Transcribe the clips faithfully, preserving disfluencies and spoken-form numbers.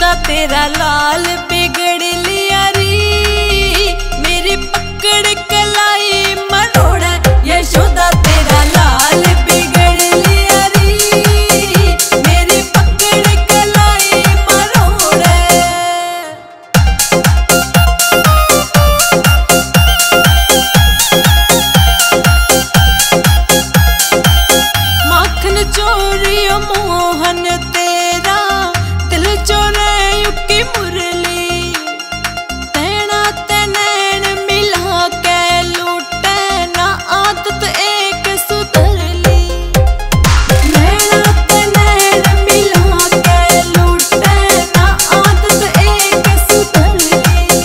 यशोदा तेरा लाल बिगड़ लिया री, मेरी पकड़ कलाई मरोड़ा। यशोदा तेरा लाल बिगड़ लिया री, मेरी पकड़ कलाई मरोड़ा। माखन चोरियो मोहन तेरा, दिल चोरे युकी मुरली। तैना तैनैन मिला के लूटे, ना आदत एक सुधरली। नैना तैनैन मिला के लूटे, ना आदत एक सुधरली।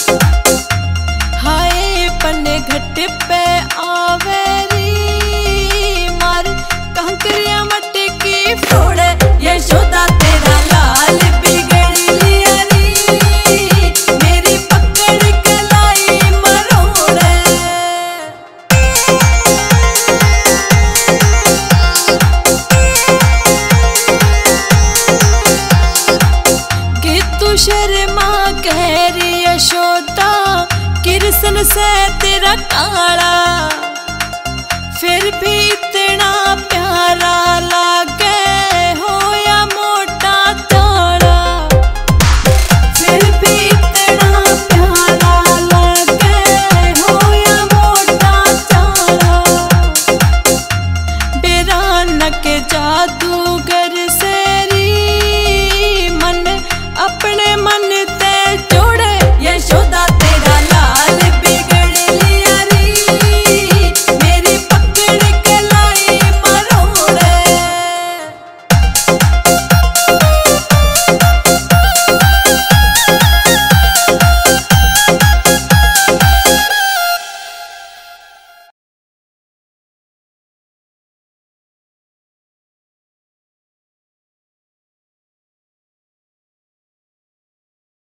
हाय पन्ने घट पे आवेरी, मार कांकरिया मटकी फोड़े। यशोदा तेरा लाल बिगड़ लिया री, मेरी पकड़ कलाई मरोड़े। कि तू शर्मा कह रही यशोदा, कृष्ण से तेरा काला, फिर भी